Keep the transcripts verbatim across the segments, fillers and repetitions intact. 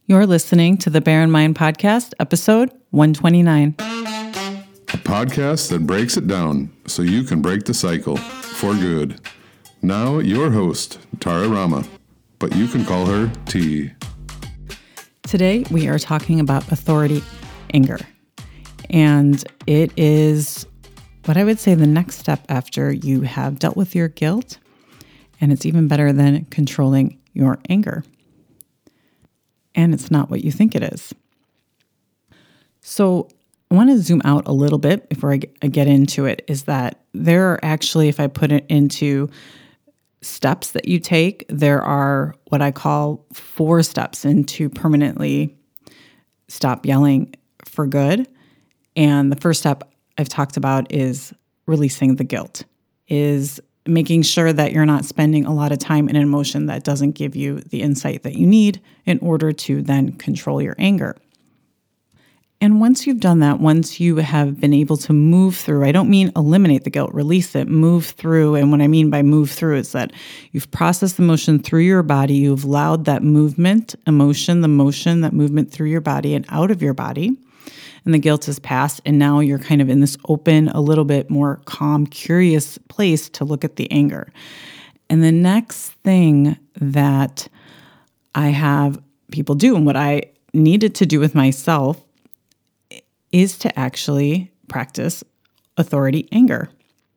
You're listening to the Bear in Mind Podcast, episode one twenty-nine. A podcast that breaks it down so you can break the cycle for good. Now, your host, Tara Rama, but you can call her T. Today, we are talking about authority anger. And it is what I would say the next step after you have dealt with your guilt. And it's even better than controlling your anger. And it's not what you think it is. So I want to zoom out a little bit before I get into it, is that there are actually, if I put it into steps that you take, there are what I call four steps into permanently stop yelling for good. And the first step I've talked about is releasing the guilt, is making sure that you're not spending a lot of time in an emotion that doesn't give you the insight that you need in order to then control your anger. And once you've done that, once you have been able to move through, I don't mean eliminate the guilt, release it, move through. And what I mean by move through is that you've processed the emotion through your body, you've allowed that movement, emotion, the motion, that movement through your body and out of your body. And the guilt is past, and now you're kind of in this open, a little bit more calm, curious place to look at the anger. And the next thing that I have people do, and what I needed to do with myself, is to actually practice authority anger.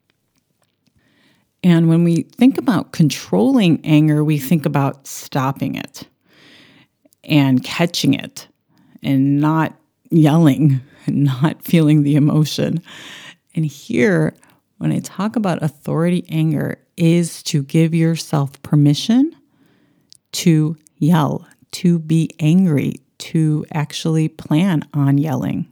And when we think about controlling anger, we think about stopping it and catching it and not yelling and not feeling the emotion. And here, when I talk about authority anger, is to give yourself permission to yell, to be angry, to actually plan on yelling.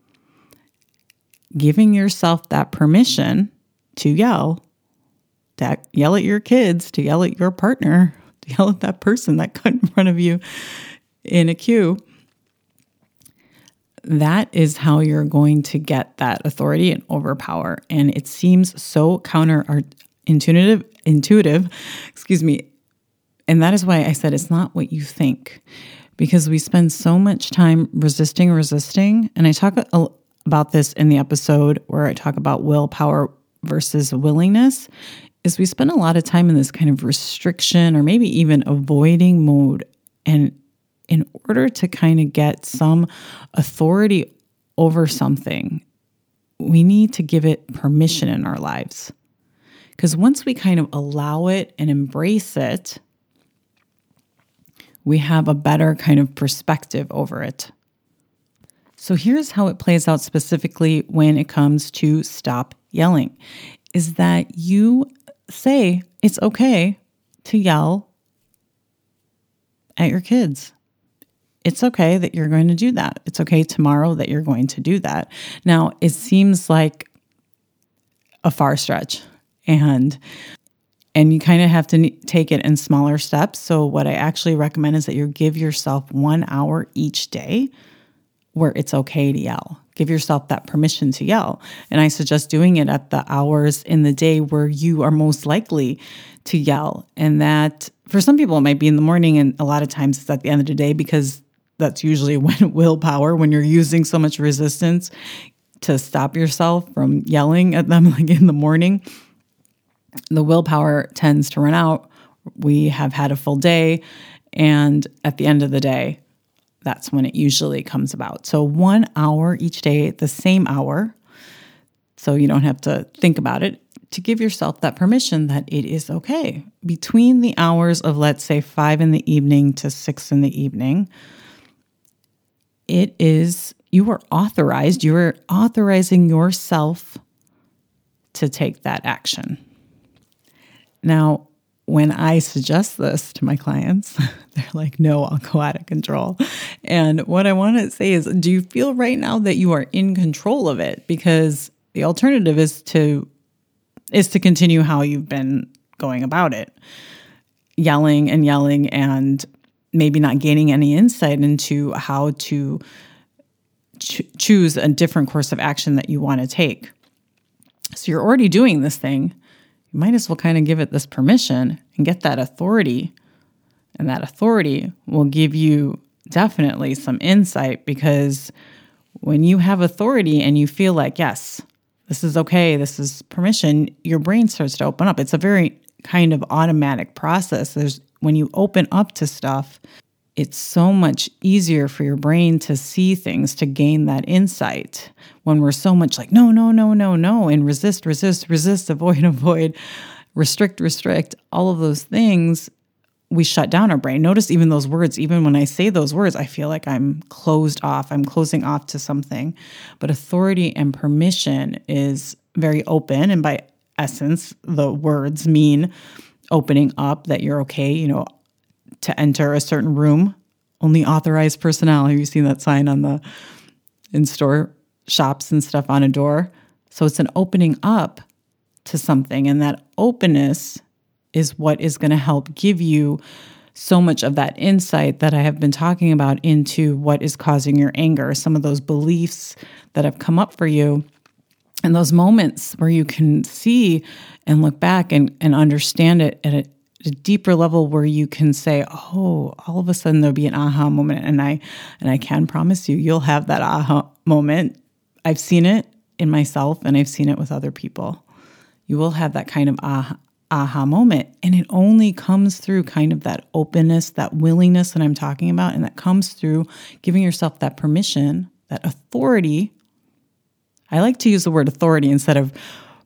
Giving yourself that permission to yell, to yell at your kids, to yell at your partner, to yell at that person that cut in front of you in a queue. That is how you're going to get that authority and overpower. And it seems so counterintuitive, intuitive, excuse me. And that is why I said it's not what you think, because we spend so much time resisting, resisting. And I talk a, about this in the episode where I talk about willpower versus willingness, is we spend a lot of time in this kind of restriction or maybe even avoiding mode. And in order to kind of get some authority over something, we need to give it permission in our lives. Because once we kind of allow it and embrace it, we have a better kind of perspective over it. So here's how it plays out specifically when it comes to stop yelling, is that you say it's okay to yell at your kids. It's okay that you're going to do that. It's okay tomorrow that you're going to do that. Now, it seems like a far stretch, and and you kind of have to take it in smaller steps. So what I actually recommend is that you give yourself one hour each day where it's okay to yell. Give yourself that permission to yell. And I suggest doing it at the hours in the day where you are most likely to yell. And that, for some people, it might be in the morning, and a lot of times it's at the end of the day, because that's usually when willpower, when you're using so much resistance to stop yourself from yelling at them like in the morning, the willpower tends to run out. We have had a full day, and at the end of the day, that's when it usually comes about. So one hour each day, the same hour, so you don't have to think about it, to give yourself that permission that it is okay. Between the hours of, let's say, five in the evening to six in the evening, it is, you are authorized, you are authorizing yourself to take that action. Now, when I suggest this to my clients, they're like, no, I'll go out of control. And what I want to say is, do you feel right now that you are in control of it? Because the alternative is to is to continue how you've been going about it, yelling and yelling and maybe not gaining any insight into how to ch- choose a different course of action that you want to take. So you're already doing this thing. You might as well kind of give it this permission and get that authority. And that authority will give you definitely some insight, because when you have authority and you feel like, yes, this is okay, this is permission, your brain starts to open up. It's a very kind of automatic process. There's when you open up to stuff, it's so much easier for your brain to see things, to gain that insight. When we're so much like, no, no, no, no, no, and resist, resist, resist, avoid, avoid, restrict, restrict, all of those things, we shut down our brain. Notice even those words, even when I say those words, I feel like I'm closed off. I'm closing off to something. But authority and permission is very open. And by essence, the words mean opening up, that you're okay, you know, to enter a certain room. Only authorized personnel. Have you seen that sign on the in store shops and stuff on a door? So it's an opening up to something. And that openness is what is going to help give you so much of that insight that I have been talking about into what is causing your anger, some of those beliefs that have come up for you, and those moments where you can see and look back and, and understand it at a, a deeper level, where you can say, oh, all of a sudden there'll be an aha moment. And I and I can promise you, you'll have that aha moment. I've seen it in myself and I've seen it with other people. You will have that kind of aha aha moment. And it only comes through kind of that openness, that willingness that I'm talking about. And that comes through giving yourself that permission, that authority. I like to use the word authority instead of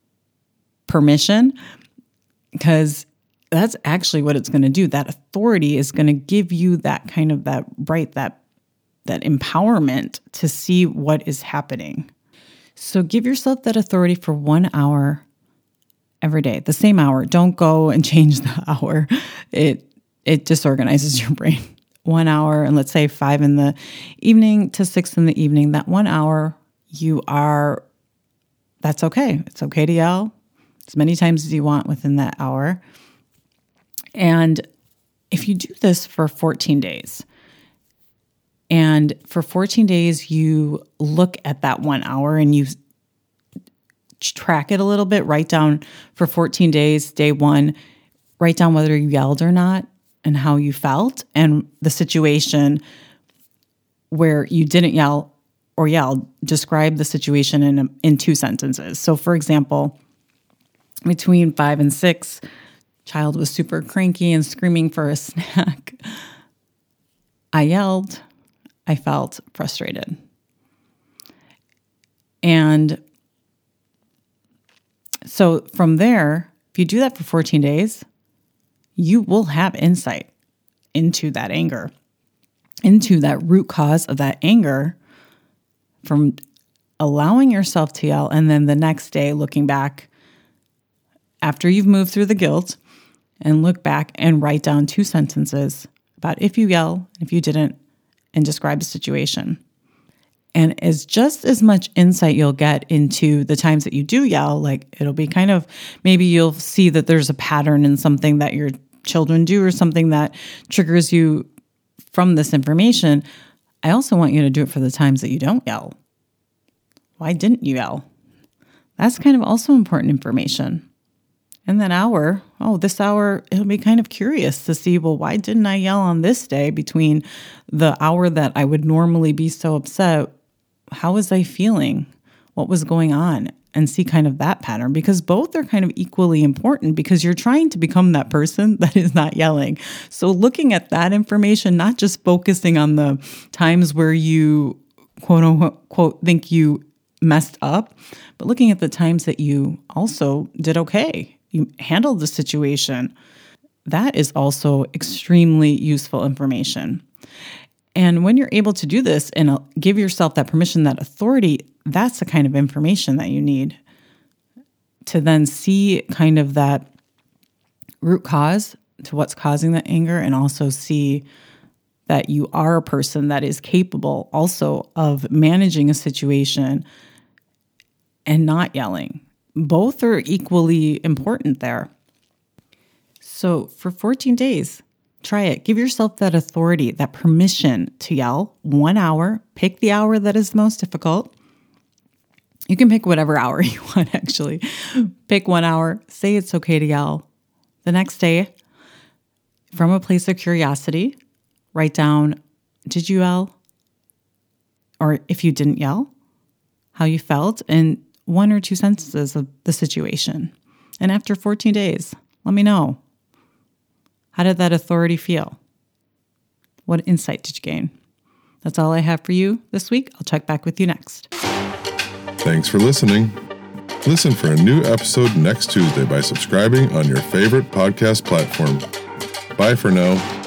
permission, because that's actually what it's going to do. That authority is going to give you that kind of that right, that that empowerment to see what is happening. So give yourself that authority for one hour every day, the same hour. Don't go and change the hour. It it disorganizes your brain. One hour, and let's say five in the evening to six in the evening, that one hour you are, that's okay. It's okay to yell as many times as you want within that hour. And if you do this for fourteen days, and for fourteen days you look at that one hour and you track it a little bit, write down for fourteen days, day one, write down whether you yelled or not and how you felt, and the situation where you didn't yell or yelled. Describe the situation in in two sentences. So for example, between five and six, child was super cranky and screaming for a snack. I yelled. I felt frustrated. And so from there, if you do that for fourteen days, you will have insight into that anger, into that root cause of that anger, from allowing yourself to yell. And then the next day, looking back after you've moved through the guilt, and look back and write down two sentences about if you yell, if you didn't, and describe the situation. And it's just as much insight you'll get into the times that you do yell. Like, it'll be kind of, maybe you'll see that there's a pattern in something that your children do or something that triggers you from this information. I also want you to do it for the times that you don't yell. Why didn't you yell? That's kind of also important information. And that hour, oh, this hour, it'll be kind of curious to see, well, why didn't I yell on this day between the hour that I would normally be so upset? How was I feeling? What was going on? And see kind of that pattern, because both are kind of equally important, because you're trying to become that person that is not yelling. So looking at that information, not just focusing on the times where you quote unquote think you messed up, but looking at the times that you also did okay. You handled the situation. That is also extremely useful information. And when you're able to do this and give yourself that permission, that authority, that's the kind of information that you need to then see kind of that root cause to what's causing the anger, and also see that you are a person that is capable also of managing a situation and not yelling. Both are equally important there. So for fourteen days, try it. Give yourself that authority, that permission to yell one hour. Pick the hour that is most difficult. You can pick whatever hour you want, actually. Pick one hour. Say it's okay to yell. The next day, from a place of curiosity, write down did you yell? Or if you didn't yell, how you felt in one or two sentences of the situation. And after fourteen days, let me know. How did that authority feel? What insight did you gain? That's all I have for you this week. I'll check back with you next. Thanks for listening. Listen for a new episode next Tuesday by subscribing on your favorite podcast platform. Bye for now.